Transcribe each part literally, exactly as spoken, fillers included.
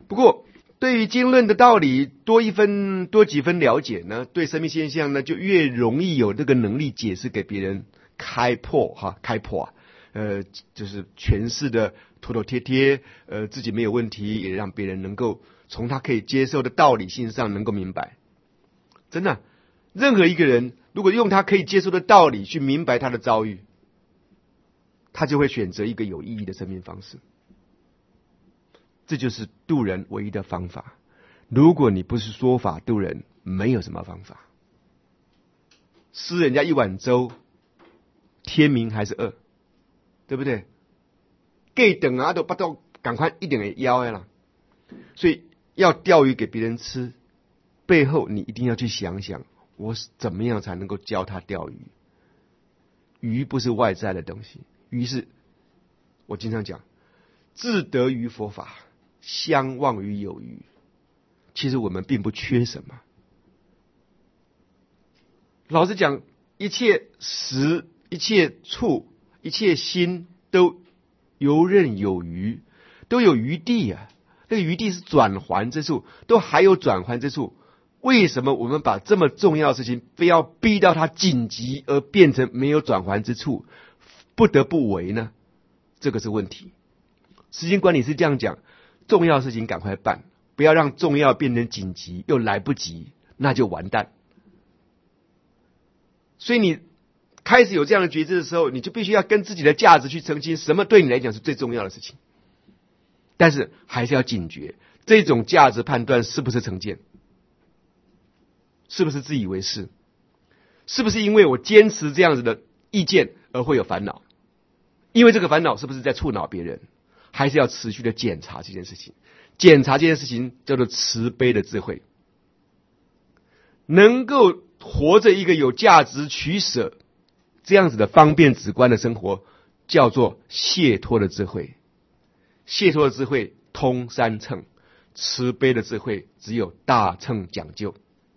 不过对于经论的道理多一分多几分了解呢，对生命现象呢就越容易有这个能力解释给别人开破哈开破啊，呃就是诠释的妥妥帖帖，呃自己没有问题，也让别人能够从他可以接受的道理性上能够明白。真的，任何一个人如果用他可以接受的道理去明白他的遭遇，他就会选择一个有意义的生命方式。这就是度人唯一的方法。如果你不是说法度人，没有什么方法。施人家一碗粥，天明还是饿，对不对？给等啊都不到，赶快一点也要了。所以要钓鱼给别人吃，背后你一定要去想想，我怎么样才能够教他钓鱼。鱼不是外在的东西，鱼是我经常讲，自得于佛法，相忘于有余。其实我们并不缺什么。老实讲，一切时、一切处、一切心都游刃有余，都有余地啊。这个余地是转圜之处，都还有转圜之处。为什么我们把这么重要的事情非要逼到它紧急而变成没有转圜之处，不得不为呢？这个是问题。时间管理是这样讲，重要的事情赶快办，不要让重要变成紧急又来不及，那就完蛋。所以你开始有这样的觉知的时候，你就必须要跟自己的价值去澄清，什么对你来讲是最重要的事情。但是还是要警觉，这种价值判断是不是成见，是不是自以为是，是不是因为我坚持这样子的意见而会有烦恼，因为这个烦恼是不是在触恼别人，还是要持续的检查这件事情。检查这件事情叫做慈悲的智慧，能够活着一个有价值取舍这样子的方便直观的生活，叫做解脱的智慧。解脱的智慧通三乘，慈悲的智慧只有大乘讲究。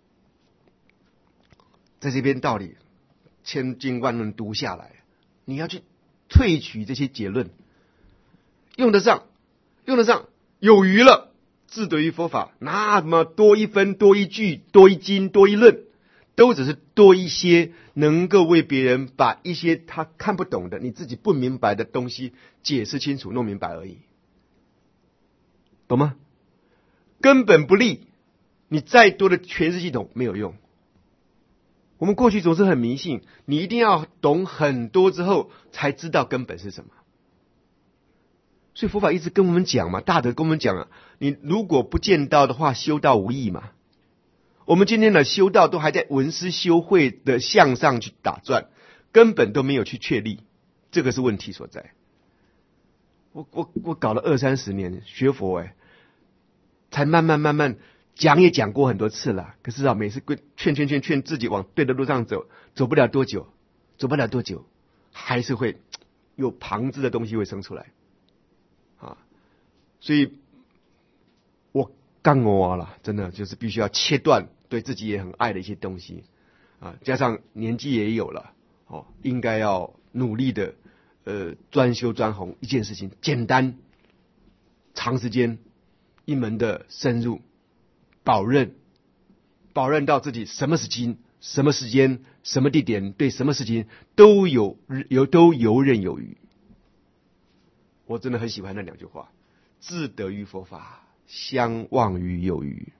在这边道理千经万论读下来，你要去萃取这些结论，用得上，用得上，有余了，自得于佛法。那么多一分多一句多一经多一论，都只是多一些能够为别人把一些他看不懂的你自己不明白的东西解释清楚弄明白而已，懂吗？根本不利，你再多的诠释系统没有用。我们过去总是很迷信，你一定要懂很多之后才知道根本是什么。所以佛法一直跟我们讲嘛，大德跟我们讲啊，你如果不见道的话，修道无益嘛。我们今天的修道都还在文思修慧的向上去打转，根本都没有去确立，这个是问题所在。我我我搞了二三十年学佛，哎，才慢慢慢慢讲也讲过很多次了，可是啊，每次劝劝劝劝自己往对的路上走，走不了多久，走不了多久，还是会有旁支的东西会生出来啊。所以我干我了，真的就是必须要切断对自己也很爱的一些东西啊，加上年纪也有了哦，应该要努力的呃专修专弘一件事情，简单长时间一门的深入保任，保任到自己什么时间、什么时间、什么地点，对什么事情都有有都游刃有余。我真的很喜欢那两句话：自得于佛法，相忘于有余。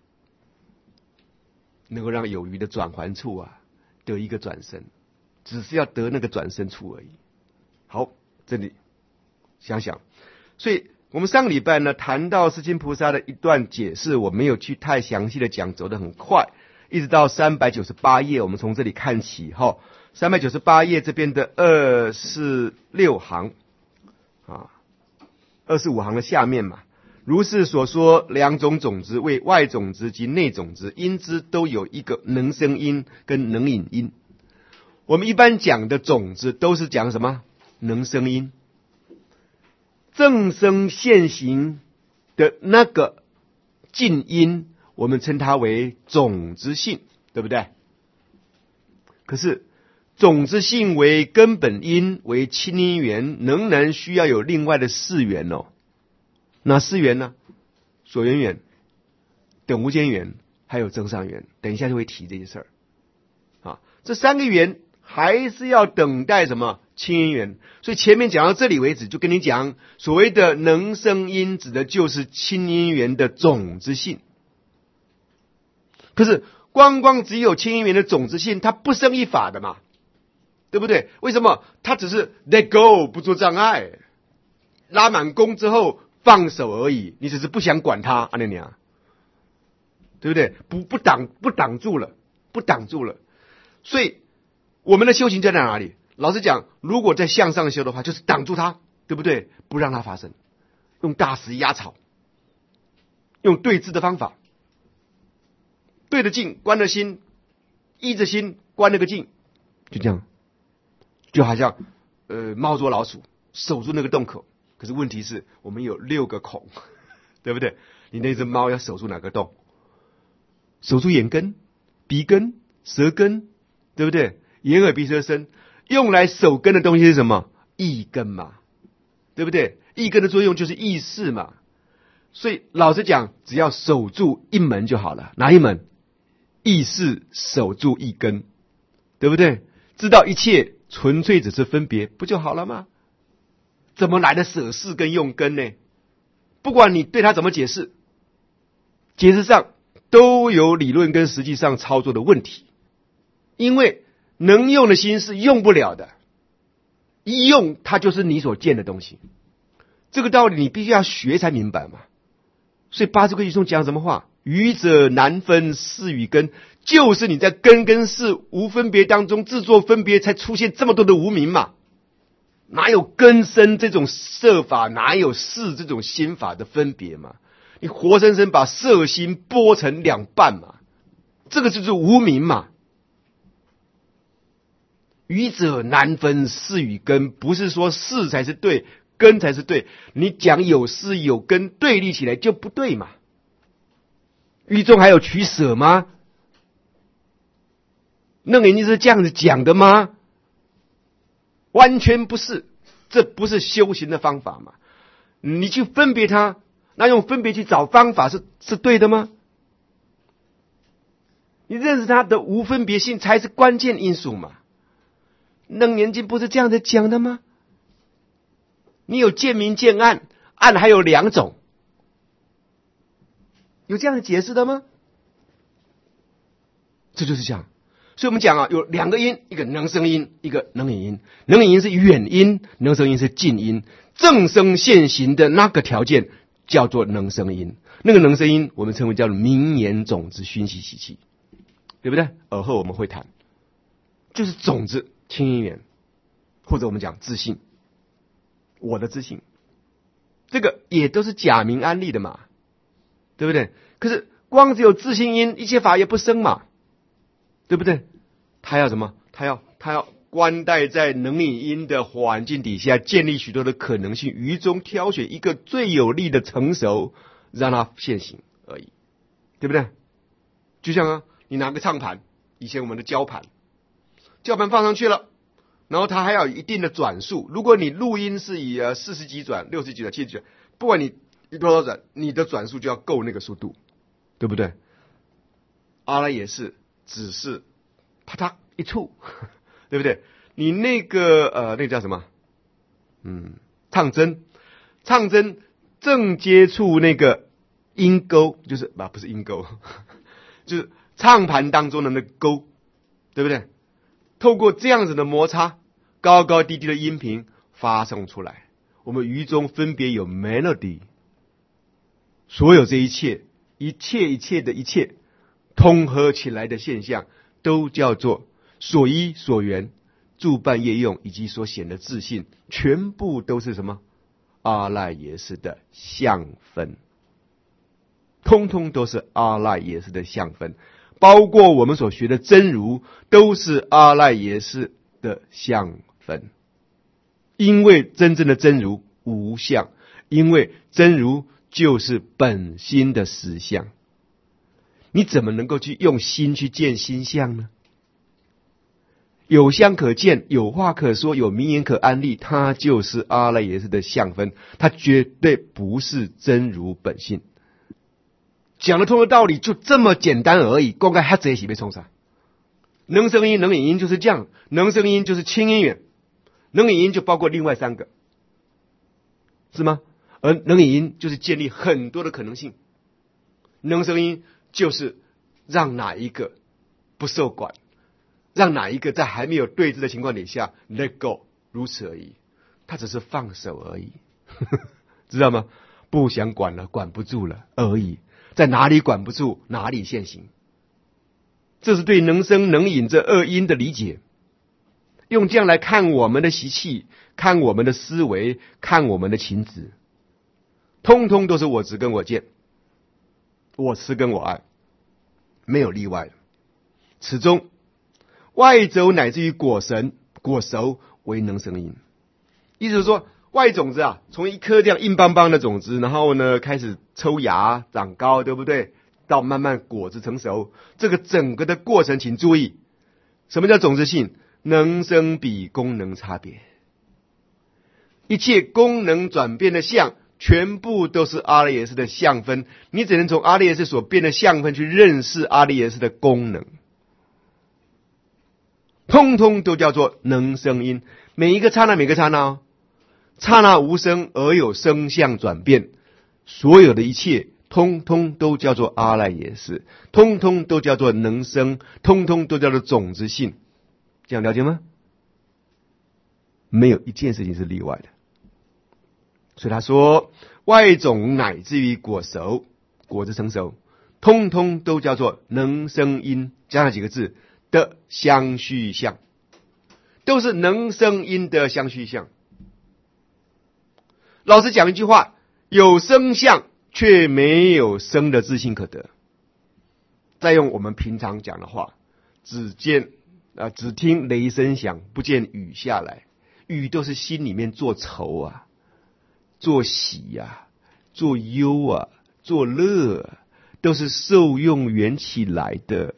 能够让有余的转圜处啊得一个转身，只是要得那个转身处而已。好，这里想想，所以我们上个礼拜呢谈到世亲菩萨的一段解释，我没有去太详细的讲，走得很快，一直到三百九十八页，我们从这里看起哈。三百九十八页这边的二四六行啊，二十五行的下面嘛，如是所说，两种种子为外种子及内种子，因之都有一个能生因跟能引因。我们一般讲的种子都是讲什么？能生因。正生现行的那个近因，我们称它为种子性，对不对？可是种子性为根本因，为亲因缘，仍然需要有另外的事缘哦。哪四缘呢？ 所缘缘、等无间缘，还有增上缘。等一下就会提这些事儿啊。这三个缘还是要等待什么清因缘。所以前面讲到这里为止，就跟你讲，所谓的能生因，指的就是清因缘的种子性。可是光光只有清因缘的种子性，它不生一法的嘛，对不对？为什么？它只是 let go， 不做障碍，拉满弓之后放手而已，你只是不想管它，阿那娘，对不对？不不挡不挡住了，不挡住了。所以我们的修行就在哪里？老实讲，如果在向上修的话，就是挡住它，对不对？不让它发生，用大石压草，用对治的方法，对着境，关着心，依着心，关了个境，就这样，就好像呃猫捉老鼠，守住那个洞口。可是问题是我们有六个孔，对不对？你那只猫要守住哪个洞？守住眼根、鼻根、舌根，对不对？眼耳鼻舌身，用来守根的东西是什么？意根嘛，对不对？意根的作用就是意识嘛。所以老实讲，只要守住一门就好了。哪一门？意识守住一根，对不对？知道一切纯粹只是分别，不就好了吗？怎么来的舍事跟用根呢？不管你对他怎么解释，解释上都有理论跟实际上操作的问题。因为能用的心是用不了的，一用它就是你所见的东西。这个道理你必须要学才明白嘛。所以八字规矩中讲什么话？愚者难分事与根，就是你在根跟事无分别当中自作分别，才出现这么多的无明嘛。哪有根生这种色法，哪有事这种心法的分别嘛？你活生生把色心剥成两半嘛，这个就是无明嘛。愚者难分事与根，不是说事才是对，根才是对。你讲有事有根对立起来就不对嘛。愚中还有取舍吗？那人家是这样子讲的吗？完全不是，这不是修行的方法嘛。你去分别它，那用分别去找方法是是对的吗？你认识它的无分别性才是关键因素嘛。楞严经不是这样子讲的吗？你有见明见暗，暗还有两种，有这样的解释的吗？这就是这样。所以我们讲啊，有两个因，一个能生因，一个能引因。能引因是远因，能生因是近因。正生现行的那个条件叫做能生因，那个能生因我们称为叫做明言种子熏习习气，对不对？尔后我们会谈，就是种子清因缘，或者我们讲自信，我的自信，这个也都是假名安立的嘛，对不对？可是光只有自信因，一切法也不生嘛，对不对？他要什么？他要他要观待在能引因的环境底下，建立许多的可能性，于中挑选一个最有利的成熟，让它现行而已，对不对？就像啊，你拿个唱盘，以前我们的胶盘，胶盘放上去了，然后它还要有一定的转速。如果你录音是以呃四十几转、六十几转、七十几转，不管你多少转，你的转速就要够那个速度，对不对？阿拉也是，只是啪嗒一触，对不对？你那个呃，那个叫什么？嗯，唱针，唱针正接触那个音钩，就是啊，不是音钩，就是唱盘当中的那个钩，对不对？透过这样子的摩擦，高高低低的音频发送出来，我们于中分别有 melody， 所有这一切，一切一切的一切，通合起来的现象，都叫做所依所缘、助伴业用以及所显的自信，全部都是什么？阿赖耶识的相分，通通都是阿赖耶识的相分，包括我们所学的真如，都是阿赖耶识的相分。因为真正的真如无相，因为真如就是本心的实相，你怎么能够去用心去见心相呢？有相可见，有话可说，有名言可安立，它就是阿赖耶识的相分，它绝对不是真如本性。 讲得通的道理就这么简单而已，公开还这些被冲上。能声音能影音就是这样，能声音就是清音源，能影音就包括另外三个，是吗？而能影音就是建立很多的可能性，能声音就是让哪一个不受管，让哪一个在还没有对峙的情况底下 let go， 如此而已，他只是放手而已知道吗？不想管了，管不住了而已，在哪里管不住哪里现行。这是对能声能影这二因的理解，用这样来看我们的习气，看我们的思维，看我们的情执，通通都是我执跟我见，我痴跟我爱，没有例外的。此中外轴乃至于果神果熟为能声音，意思是说外种子啊，从一颗这样硬邦邦的种子，然后呢开始抽芽长高，对不对？到慢慢果子成熟，这个整个的过程请注意，什么叫种子性？能生比功能差别，一切功能转变的相全部都是阿赖耶识的相分，你只能从阿赖耶识所变的相分去认识阿赖耶识的功能，通通都叫做能生因。每一个刹那每个刹那、哦、刹那无声而有声相转变，所有的一切通通都叫做阿赖耶识，通通都叫做能生，通通都叫做种子性，这样了解吗？没有一件事情是例外的。所以他说外种乃至于果熟果子成熟，通通都叫做能生因，加上几个字的相续相，都是能生因的相续相。老实讲一句话，有生相却没有生的自性可得。再用我们平常讲的话，只见啊，只听雷声响，不见雨下来。雨都是心里面做愁啊，做喜啊，做忧啊，做乐啊，都是受用缘起来的。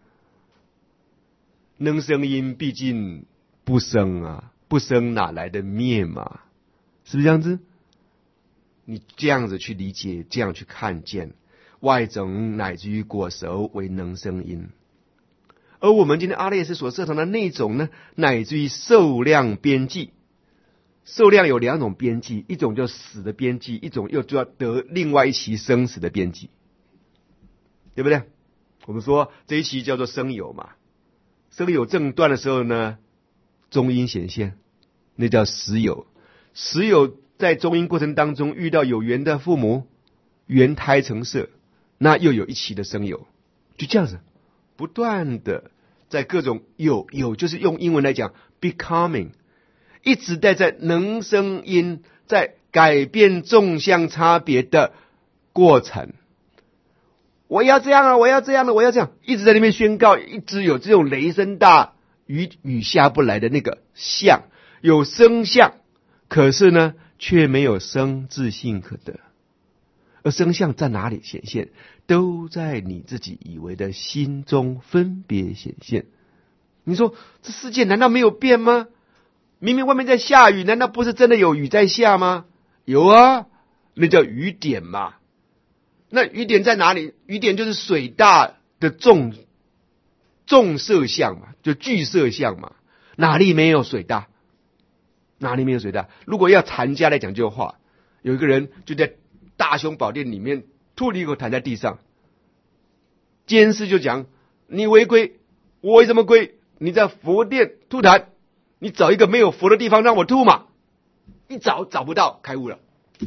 能生因毕竟不生啊，不生哪来的灭嘛？是不是这样子？你这样子去理解，这样去看见，外种乃至于果熟为能生因。而我们今天阿赖耶识所摄藏的内种呢，乃至于受量边际。受量有两种边际，一种叫死的边际，一种又就要得另外一期生死的边际，对不对？我们说这一期叫做生有嘛，生有正断的时候呢，中阴显现，那叫实有。实有在中阴过程当中遇到有缘的父母，缘胎成色，那又有一期的生有，就这样子不断的在各种有有就是用英文来讲 becoming， 一直待在能生因，在改变纵向差别的过程。我要这样啊，我要这样的，我要这样，一直在那边宣告，一直有这种雷声大雨雨下不来的那个相，有生相，可是呢却没有生自性可得。而生相在哪里显现？都在你自己以为的心中分别显现。你说这世界难道没有变吗？明明外面在下雨，难道不是真的有雨在下吗？有啊，那叫雨点嘛。那雨点在哪里？雨点就是水大的重重色相嘛，就巨色相嘛。哪里没有水大？哪里没有水大？如果要禅家来讲究话，有一个人就在大雄宝殿里面吐了一口痰在地上，监师就讲你违规，我为什么规？你在佛殿吐痰，你找一个没有佛的地方让我吐嘛，一找找不到，开悟了。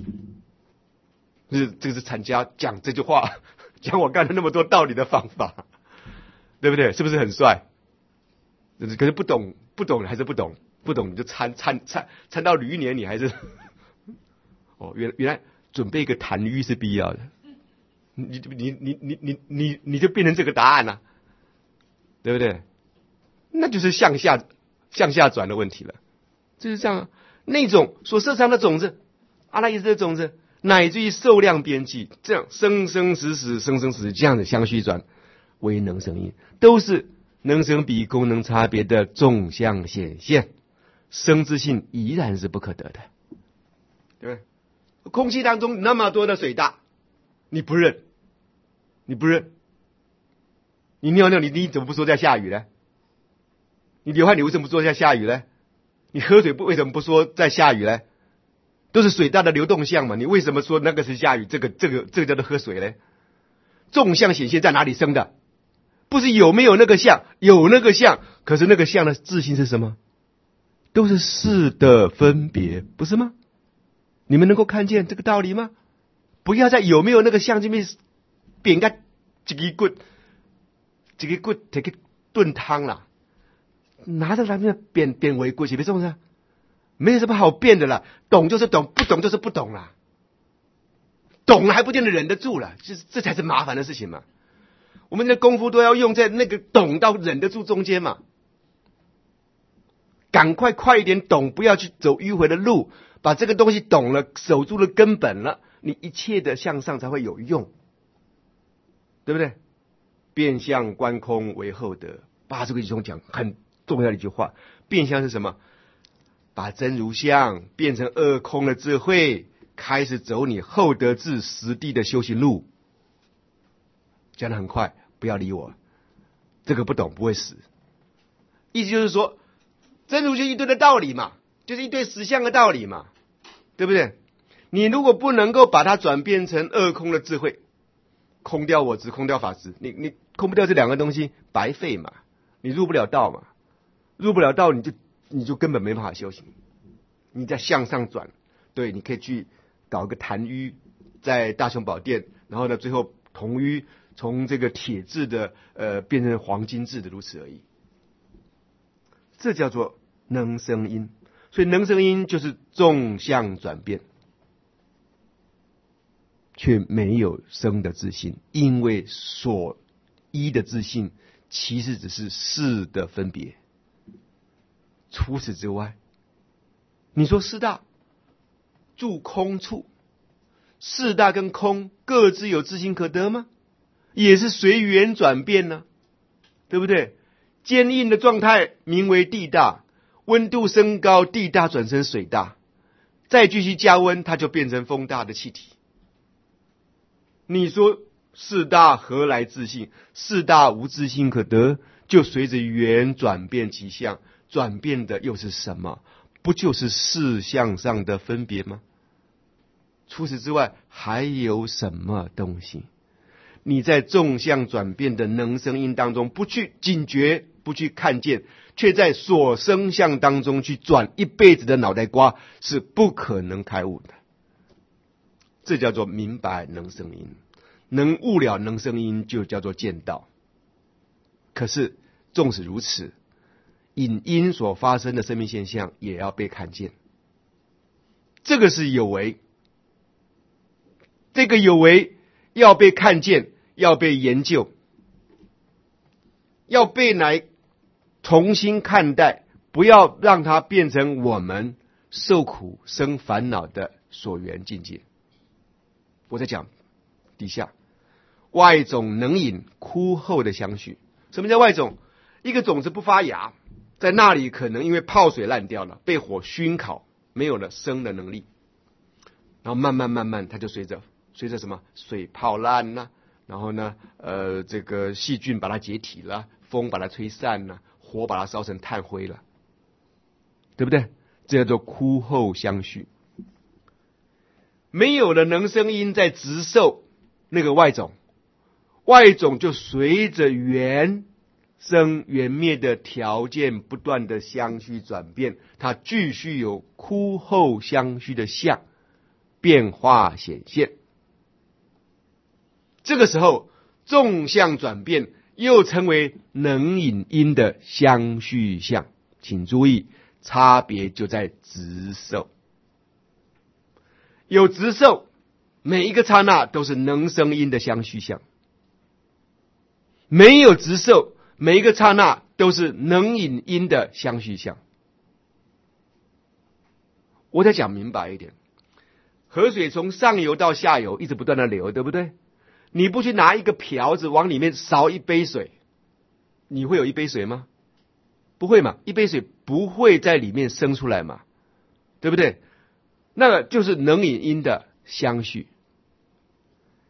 这这个是禅家讲这句话，讲我干了那么多道理的方法，对不对？是不是很帅？可是不懂，不懂还是不懂，不懂你就参参参参到驴年，你还是哦，原原来准备一个痰盂是必要的，你你你你你你你就变成这个答案了、啊，对不对？那就是向下向下转的问题了，就是这样、啊。那种所摄藏的种子，阿赖耶识的种子，乃至于受量边际，这样生生死死，生生死死这样的相续转，为能生因，都是能生比功能差别的纵向显现，生之性依然是不可得的，对不对？空气当中那么多的水大，你不认， 你不认？你尿尿，你你怎么不说在下雨呢？你流汗，你为什么不说在下雨呢？你喝水不为什么不说在下雨呢？都是水大的流动项嘛，你为什么说那个是下雨？这个这个这个叫做喝水呢？纵向显现在哪里生的？不是有没有那个相？有那个相，可是那个相的自性是什么？都是事的分别，不是吗？你们能够看见这个道理吗？不要在有没有那个相这边扁个几个棍，几个棍这个炖汤啦，拿着来面扁扁为棍，是不是这样？没有什么好变的啦，懂就是懂，不懂就是不懂啦。懂了还不见得忍得住了，这这才是麻烦的事情嘛。我们的功夫都要用在那个懂到忍得住中间嘛。赶快快一点懂，不要去走迂回的路，把这个东西懂了，守住了根本了，你一切的向上才会有用，对不对？变相观空为后得，八十个句中讲很重要的一句话。变相是什么？把真如相变成二空的智慧，开始走你后得智实地的修行路。讲得很快，不要理我，这个不懂不会死。意思就是说，真如就一堆的道理嘛，就是一堆实相的道理嘛，对不对？你如果不能够把它转变成二空的智慧，空掉我执，空掉法执，你你空不掉这两个东西，白费嘛，你入不了道嘛，入不了道你就你就根本没办法修行。你在向上转，对，你可以去搞一个坛盂在大雄宝殿，然后呢，最后铜盂从这个铁制的呃变成黄金制的，如此而已。这叫做能生因，所以能生因就是纵向转变，却没有生的自信，因为所依的自信其实只是事的分别。除此之外，你说四大住空处，四大跟空各自有自性可得吗？也是随缘转变呢、啊，对不对？坚硬的状态名为地大，温度升高，地大转成水大，再继续加温，它就变成风大的气体。你说四大何来自性？四大无自性可得，就随着缘转变其相，转变的又是什么？不就是事相上的分别吗？除此之外还有什么东西？你在纵向转变的能生因当中不去警觉，不去看见，却在所生相当中去转一辈子的脑袋瓜，是不可能开悟的。这叫做明白能生因，能悟了能生因就叫做见道。可是纵使如此，因因所发生的生命现象也要被看见，这个是有为，这个有为要被看见，要被研究，要被来重新看待，不要让它变成我们受苦生烦恼的所缘境界。我在讲底下外种能引枯后的相续。什么叫外种？一个种子不发芽，在那里可能因为泡水烂掉了，被火熏烤，没有了生的能力，然后慢慢慢慢它就随着随着什么水泡烂了，然后呢呃这个细菌把它解体了，风把它吹散了，火把它烧成炭灰了，对不对？这叫做枯后相续。没有了能生因在直受那个外种，外种就随着缘生缘灭的条件不断的相续转变，它继续有枯后相续的相变化显现。这个时候纵向转变又称为能引因的相续相，请注意差别就在直受。有直受，每一个刹那都是能生因的相续相；没有直受，每一个刹那都是能引因的相续相。我再讲明白一点，河水从上游到下游一直不断的流，对不对？你不去拿一个瓢子往里面勺一杯水，你会有一杯水吗？不会嘛，一杯水不会在里面生出来嘛，对不对？那个就是能引因的相续。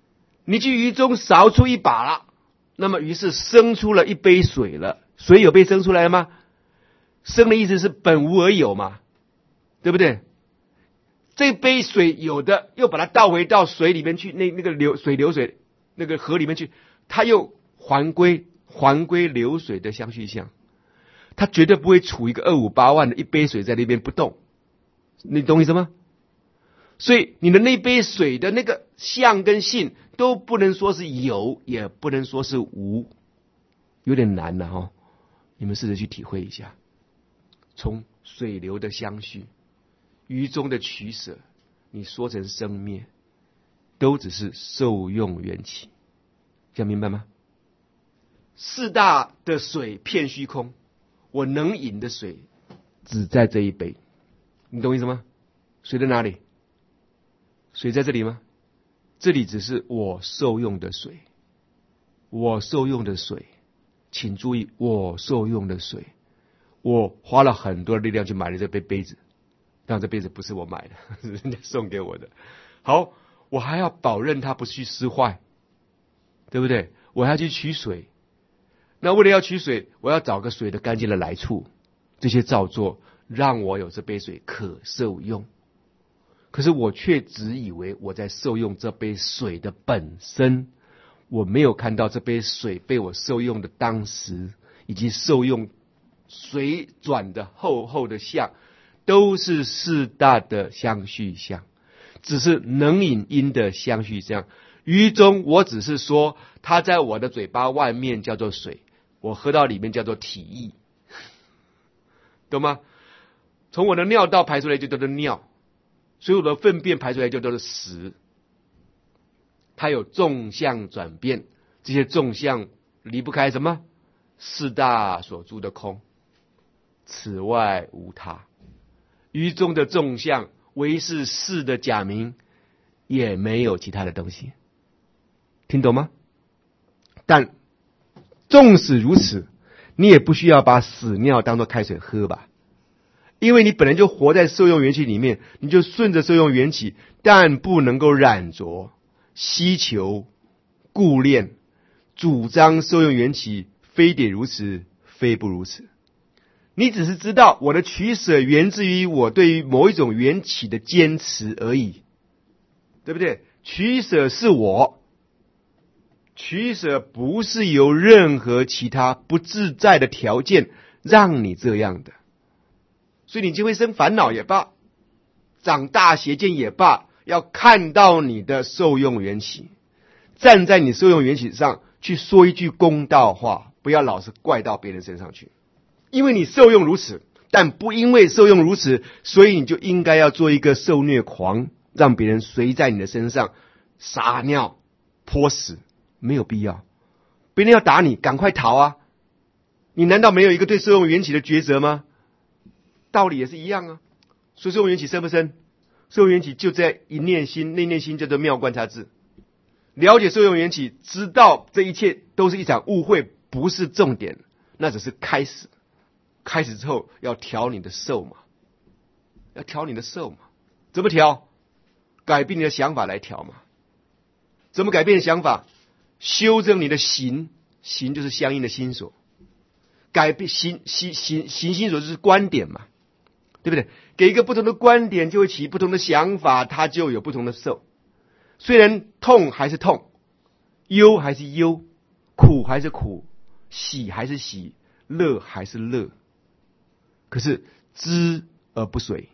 你去鱼中勺出一把了，那么于是生出了一杯水了。水有被生出来吗？生的意思是本无而有嘛，对不对？这杯水有的又把它倒回到水里面去，那那个流水流水那个河里面去，它又还归还归流水的相续相，它绝对不会储一个二五八万的一杯水在那边不动，你懂意思吗？所以你的那杯水的那个相跟性都不能说是有，也不能说是无，有点难了哈。你们试着去体会一下，从水流的相续，鱼中的取舍，你说成生灭，都只是受用缘起，这样明白吗？四大的水遍虚空，我能饮的水只在这一杯，你懂意思吗？水在哪里？水在这里吗？这里只是我受用的水，我受用的水，请注意，我受用的水，我花了很多的力量去买了这杯杯子，但这杯子不是我买的，是人家送给我的。好，我还要保证它不去失坏，对不对？我还要去取水，那为了要取水，我要找个水的干净的来处，这些造作让我有这杯水可受用。可是我却只以为我在受用这杯水的本身，我没有看到这杯水被我受用的当时，以及受用水转的厚厚的相，都是四大的相续相，只是能引因的相续相。于中我只是说它在我的嘴巴外面叫做水，我喝到里面叫做体液，懂吗？从我的尿道排出来就叫做尿，所以我的粪便排出来就叫做屎。它有纵向转变，这些纵向离不开什么？四大所住的空，此外无他。于中的纵向唯是事的假名，也没有其他的东西，听懂吗？但纵使如此，你也不需要把屎尿当作开水喝吧，因为你本来就活在受用缘起里面，你就顺着受用缘起，但不能够染着、希求、顾恋、主张受用缘起非得如此，非不如此。你只是知道我的取舍源自于我对于某一种缘起的坚持而已，对不对？取舍是我，取舍不是由任何其他不自在的条件让你这样的。所以你就会生烦恼也罢，长大邪见也罢，要看到你的受用缘起，站在你受用缘起上去说一句公道话，不要老是怪到别人身上去。因为你受用如此，但不因为受用如此，所以你就应该要做一个受虐狂，让别人随在你的身上撒尿泼屎，没有必要。别人要打你，赶快逃啊！你难道没有一个对受用缘起的抉择吗？道理也是一样啊。所以受用缘起深不深？受用缘起就在一念心，那念心叫做妙观察智。了解受用缘起，知道这一切都是一场误会，不是重点，那只是开始。开始之后要调你的受嘛，要调你的受嘛，怎么调？改变你的想法来调嘛。怎么改变想法？修正你的行，行就是相应的心所，改变行行行行心所就是观点嘛，对不对？给一个不同的观点，就会起不同的想法，它就有不同的受。虽然痛还是痛，忧还是忧，苦还是苦，喜还是喜，乐还是乐。可是知而不随，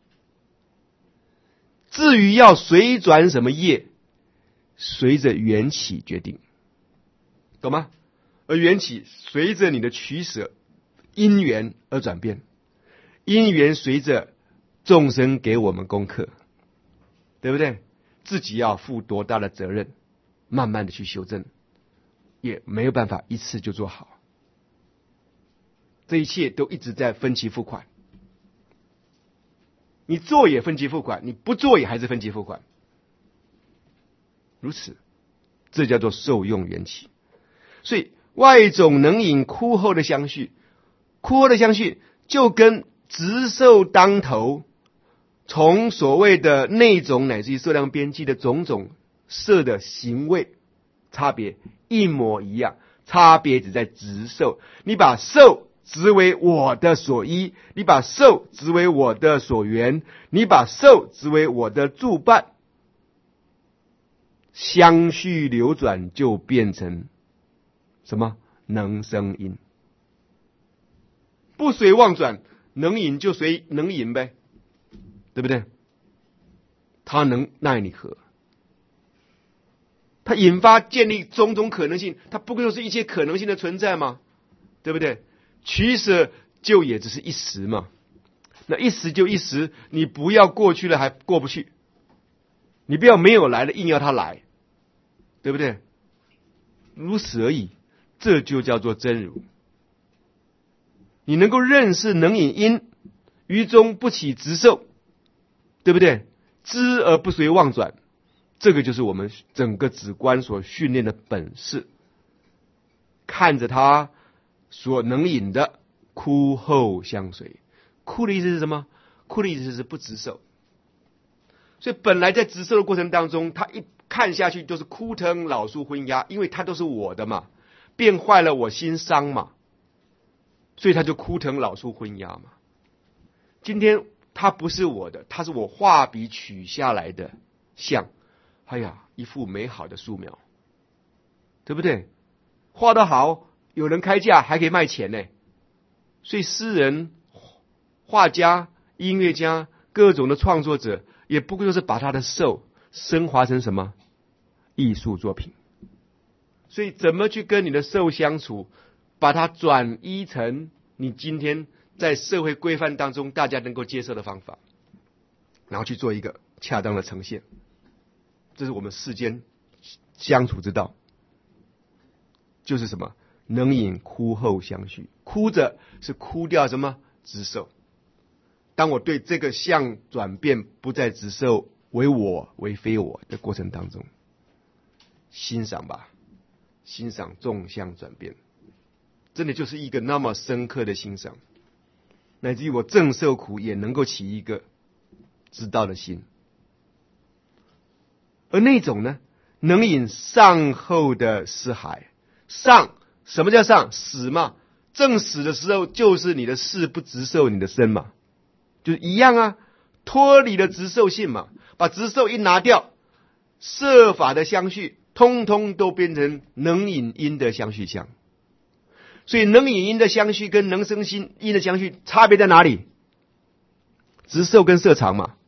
至于要随转什么业，随着缘起决定，懂吗？而缘起随着你的取舍因缘而转变，因缘随着众生给我们功课，对不对？自己要负多大的责任，慢慢的去修正，也没有办法一次就做好。这一切都一直在分期付款，你做也分期付款，你不做也还是分期付款，如此，这叫做受用缘起。所以外种能引枯后的相续，枯后的相续就跟直受当头，从所谓的内种乃至于色量边际的种种色的行为差别一模一样，差别只在执受。你把受执为我的所依，你把受执为我的所缘，你把受执为我的助伴，相续流转就变成什么？能生因。不随妄转，能引就随能引呗，对不对？它能奈你何？它引发建立种种可能性，它不就是一切可能性的存在吗？对不对？取舍就也只是一时嘛，那一时就一时，你不要过去了还过不去，你不要没有来了硬要它来，对不对？如此而已，这就叫做真如。你能够认识能引因，于中不起执受，对不对？知而不随妄转，这个就是我们整个止观所训练的本事。看着他所能引的，哭后相随。哭的意思是什么？哭的意思是不执受。所以本来在执受的过程当中，他一看下去都是枯藤老树昏鸦，因为它都是我的嘛，变坏了我心伤嘛，所以他就枯藤老树昏鸦嘛。今天它不是我的，它是我画笔取下来的像，哎呀，一幅美好的素描，对不对？画得好，有人开价还可以卖钱呢。所以诗人、画家、音乐家、各种的创作者，也不过就是把他的受升华成什么艺术作品。所以怎么去跟你的受相处，把它转移成你今天在社会规范当中大家能够接受的方法，然后去做一个恰当的呈现，这是我们世间相处之道。就是什么？能引哭后相续。哭着是哭掉什么？执受。当我对这个相转变，不再执受为我为非我的过程当中，欣赏吧，欣赏众相转变，真的就是一个那么深刻的欣赏，乃至于我正受苦也能够起一个知道的心。而那种呢，能引上后的思海。上，什么叫上？死嘛，正死的时候就是你的事不执受你的身嘛，就是一样啊，脱离了执受性嘛，把执受一拿掉，摄法的相续通通都变成能引因的相续相。所以能引因的相续跟能生心因的相续差别在哪里？执受跟摄藏嘛，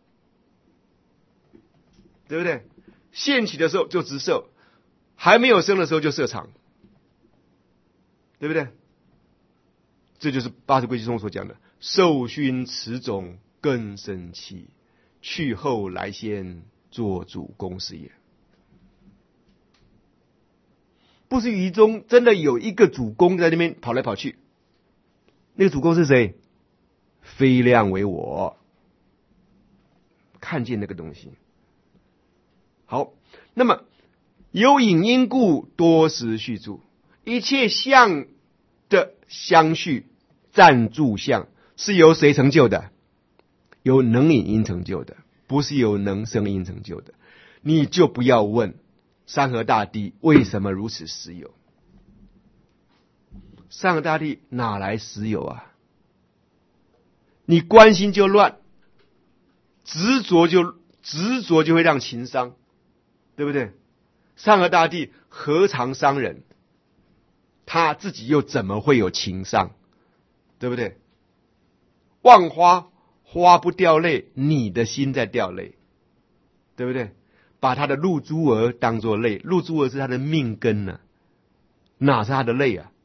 对不对？现起的时候就执受，还没有生的时候就摄藏，对不对？这就是八十归集中所讲的受熏此种根生气，去后来先做主公事也。不是于中真的有一个主公在那边跑来跑去，那个主公是谁？非量为我，看见那个东西。好，那么有引因故多时续住，一切相的相续暂住相是由谁成就的？由能引因成就的，不是由能生因成就的。你就不要问山河大地为什么如此实有，山河大地哪来实有啊？你关心就乱，执着就执着就会让情伤，对不对？山河大地何尝伤人？他自己又怎么会有情伤？对不对？望花，花不掉泪，你的心在掉泪，对不对？把他的露珠儿当作泪，露珠儿是他的命根呢、啊，哪是他的泪啊？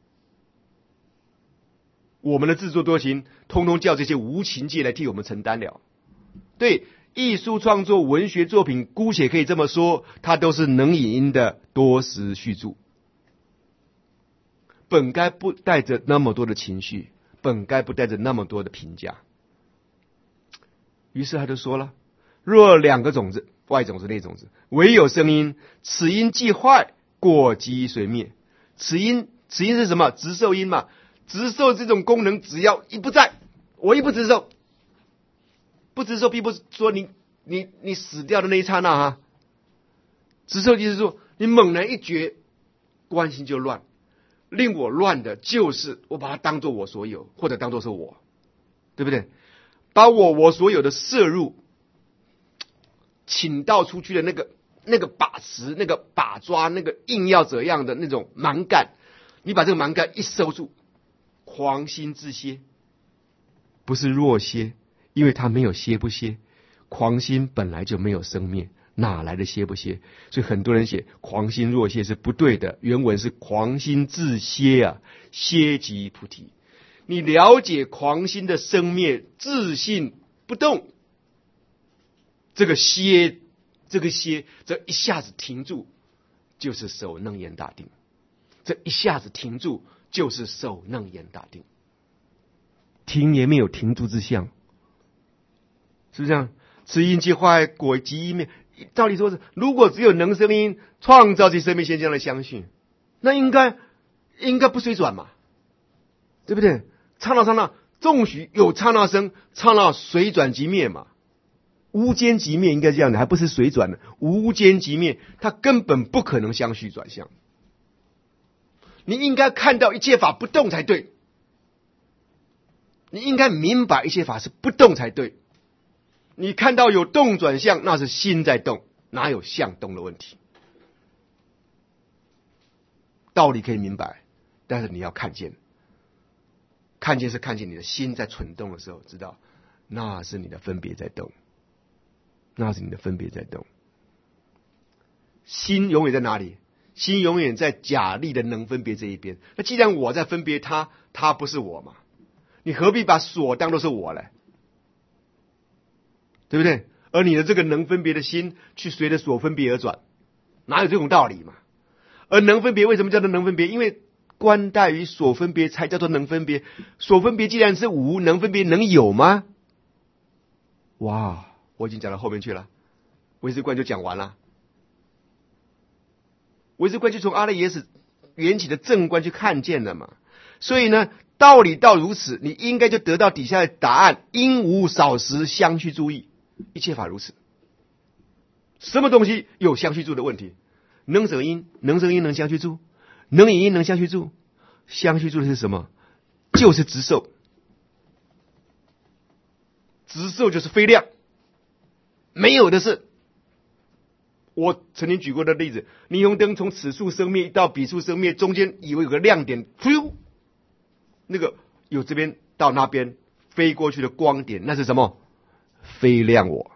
我们的自作多情，通通叫这些无情界来替我们承担了。对，艺术创作、文学作品，姑且可以这么说，它都是能引因的多时续住，本该不带着那么多的情绪，本该不带着那么多的评价。于是他就说了，若两个种子，外种子内种子，唯有声音，此因既坏，过机随灭。此因此因是什么？执受因嘛。执受这种功能，只要一不在，我一不执受，不执受并不是说你你你死掉的那一刹那哈。执受就是说， 你猛然一觉，关心就乱。令我乱的就是我把它当作我所有，或者当作是我，对不对？把我我所有的摄入，请到出去的那个那个把持、那个把抓、那个硬要怎样的那种蛮干，你把这个蛮干一收住，狂心自歇，不是弱歇，因为它没有歇不歇，狂心本来就没有生灭，哪来的歇不歇？所以很多人写狂心若歇是不对的，原文是狂心自歇啊，歇即菩提。你了解狂心的生灭，自信不动，这个歇，这个歇，这一下子停住，就是守楞严大定。这一下子停住，就是守楞严大定。停也没有停住之相，是不是这样？此因即坏，果即灭。照理说是，如果只有能生因创造这生命现象的相续，那应该应该不随转嘛，对不对？刹那刹那，纵许有刹那生，刹那随转即灭嘛，无间即灭，应该这样的，还不是随转的，无间即灭，它根本不可能相续转向。你应该看到一切法不动才对，你应该明白一切法是不动才对。你看到有动转向，那是心在动，哪有相动的问题？道理可以明白，但是你要看见，看见是看见你的心在蠢动的时候，知道那是你的分别在动，那是你的分别在动。心永远在哪里？心永远在假立的能分别这一边。那既然我在分别他，他不是我嘛？你何必把所当作是我呢？对不对？而你的这个能分别的心去随着所分别而转，哪有这种道理嘛？而能分别为什么叫做能分别？因为观待于所分别才叫做能分别。所分别既然是无，能分别能有吗？哇，我已经讲到后面去了，唯识观就讲完了。唯识观就从阿赖耶识缘起的正观去看见了嘛。所以呢，道理到如此，你应该就得到底下的答案：因无少时相续注意。一切法如此，什么东西有相续住的问题？能舍因，能舍因能相续住，能引因能相续住，相续住的是什么？就是执受，执受就是非量，没有的是。我曾经举过的例子，霓虹灯从此处生灭到彼处生灭，中间以为有个亮点，噗，那个有这边到那边飞过去的光点，那是什么？非量我，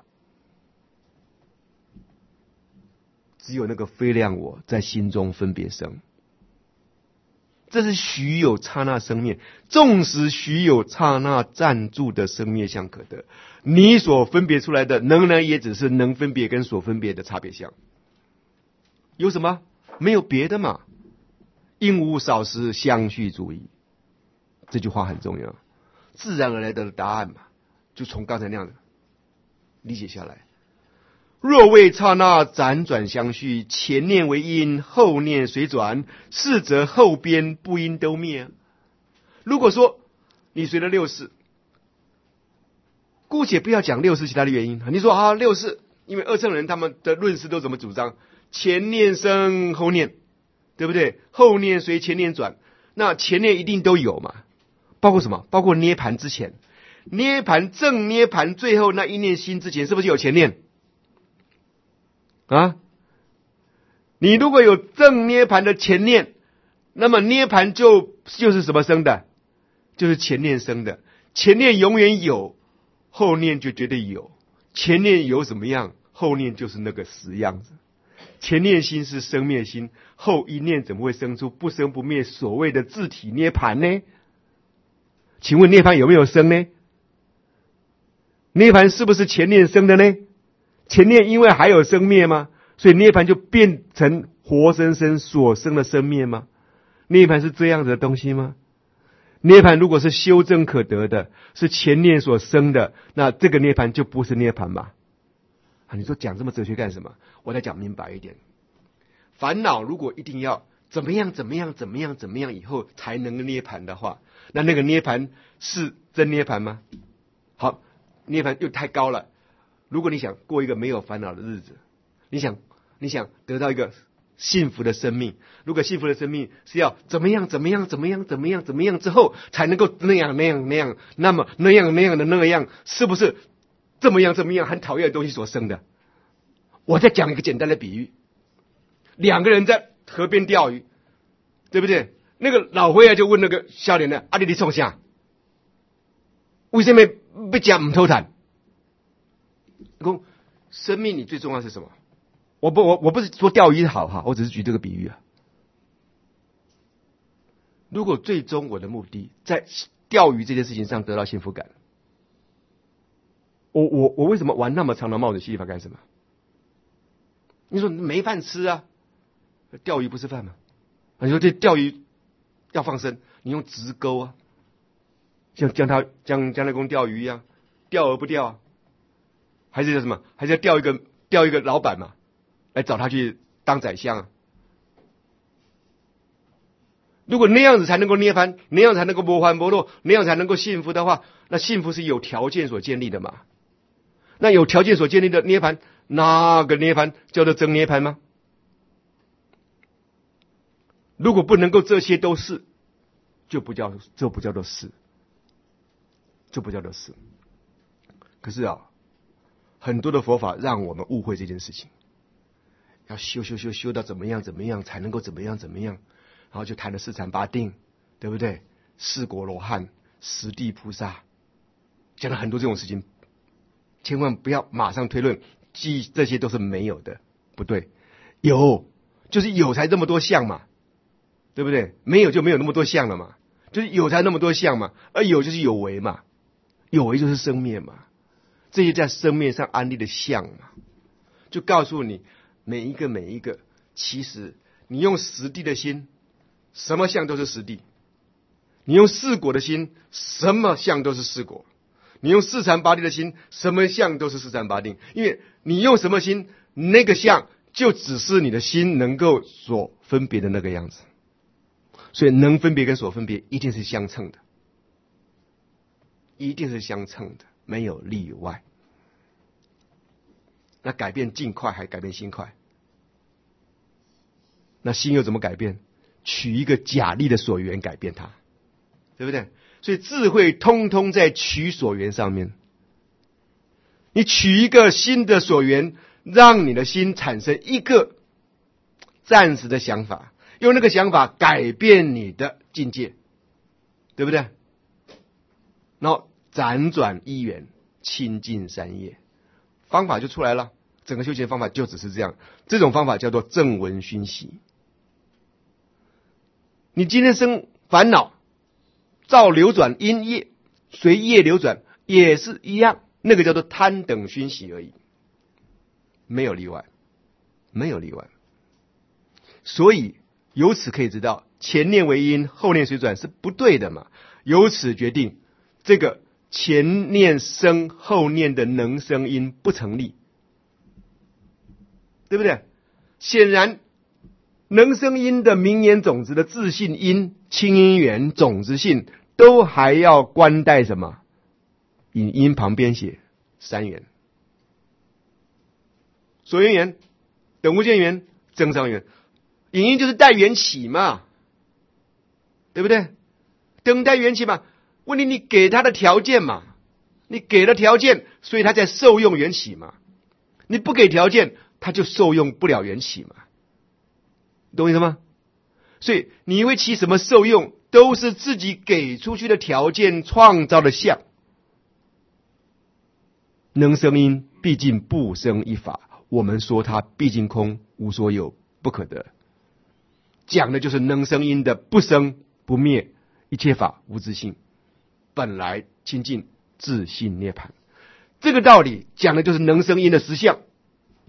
只有那个非量我在心中分别生，这是许有刹那生灭，纵使许有刹那暂住的生灭相可得，你所分别出来的仍然也只是能分别跟所分别的差别相，有什么？没有别的嘛。因无少时相续注意，这句话很重要，自然而然的答案嘛，就从刚才那样的理解下来。若为刹那辗转相续，前念为因，后念随转，是则后边不因都灭、啊。如果说你随了六世，姑且不要讲六世其他的原因，你说啊六世，因为二乘人他们的论师都怎么主张？前念生后念，对不对？后念随前念转，那前念一定都有嘛？包括什么？包括涅盘之前，涅盘正涅盘最后那一念心之前，是不是有前念？啊，你如果有正涅盘的前念，那么涅盘就就是什么生的？就是前念生的。前念永远有，后念就绝对有。前念有什么样，后念就是那个死样子。前念心是生灭心，后一念怎么会生出不生不灭所谓的自体涅盘呢？请问涅盘有没有生呢？涅盘是不是前念生的呢？前念因为还有生灭吗？所以涅盘就变成活生生所生的生灭吗？涅盘是这样子的东西吗？涅盘如果是修正可得的，是前念所生的，那这个涅盘就不是涅盘吧？啊，你说讲这么哲学干什么？我再讲明白一点。烦恼如果一定要怎么样怎么样怎么样怎么样以后才能涅盘的话，那那个涅盘是真涅盘吗？好，涅盘又太高了。如果你想过一个没有烦恼的日子，你想你想得到一个幸福的生命。如果幸福的生命是要怎么样怎么样怎么样怎么样怎么样之后才能够那样那样那样，那么那样那样的那样，是不是这么样这么样很讨厌的东西所生的？我再讲一个简单的比喻，两个人在河边钓鱼，对不对？那个老灰啊就问那个少年的：“啊，你你创啥？为什么不讲唔偷谈？”公，生命里最重要是什么？我不我我不是说钓鱼好哈，我只是举这个比喻啊。如果最终我的目的在钓鱼这件事情上得到幸福感，我我我为什么玩那么长的冒着吸法干什么？你说没饭吃啊，钓鱼不是饭吗？你说这钓鱼要放生，你用直钩啊，像将他将将那公钓鱼一样，钓而不钓啊，还是叫什么？还是要钓一个钓一个老板嘛，来找他去当宰相啊？如果那样子才能够涅槃，那样才能够不还不落，那样才能够幸福的话，那幸福是有条件所建立的嘛？那有条件所建立的涅槃，那个涅槃叫做真涅槃吗？如果不能够这些都是，就不叫就不叫做是，就不叫做是。可是啊，很多的佛法让我们误会这件事情，要修修修修到怎么样怎么样才能够怎么样怎么样，然后就谈了四禅八定，对不对？四果罗汉、十地菩萨，讲了很多这种事情，千万不要马上推论，即这些都是没有的，不对，有就是有才这么多相嘛，对不对？没有就没有那么多相了嘛，就是有才那么多相嘛，而有就是有为嘛，有为就是生灭嘛，这些在生灭上安立的相嘛，就告诉你每一个每一个，其实你用实地的心，什么相都是实地；你用四果的心，什么相都是四果；你用四禅八定的心，什么相都是四禅八定。因为你用什么心，那个相就只是你的心能够所分别的那个样子。所以能分别跟所分别一定是相称的，一定是相称的，没有例外。那改变尽快还改变心快，那心又怎么改变？取一个假立的所缘改变它，对不对？所以智慧通通在取所缘上面。你取一个新的所缘，让你的心产生一个暂时的想法，用那个想法改变你的境界，对不对？然后辗转一缘，清净三业，方法就出来了。整个修行的方法就只是这样，这种方法叫做正闻熏习。你今天生烦恼，照流转因业，随业流转，也是一样，那个叫做贪等熏习而已，没有例外，没有例外。所以由此可以知道，前念为因，后念随转是不对的嘛。由此决定，这个前念生后念的能生因不成立，对不对？显然能生因的名言种子的自信因、清因缘、种子性，都还要关带什么？引因旁边写三缘：所缘缘、等无间缘、增上缘。引因就是带缘起嘛，对不对？等带缘起嘛，问题你给他的条件嘛，你给了条件，所以他在受用缘起嘛。你不给条件，他就受用不了缘起嘛，懂我意思吗？所以你会起什么受用，都是自己给出去的条件创造的相。能生因毕竟不生一法，我们说它毕竟空，无所有，不可得。讲的就是能生因的不生不灭，一切法无自性，本来清净自性涅槃。这个道理讲的就是能生因的实相。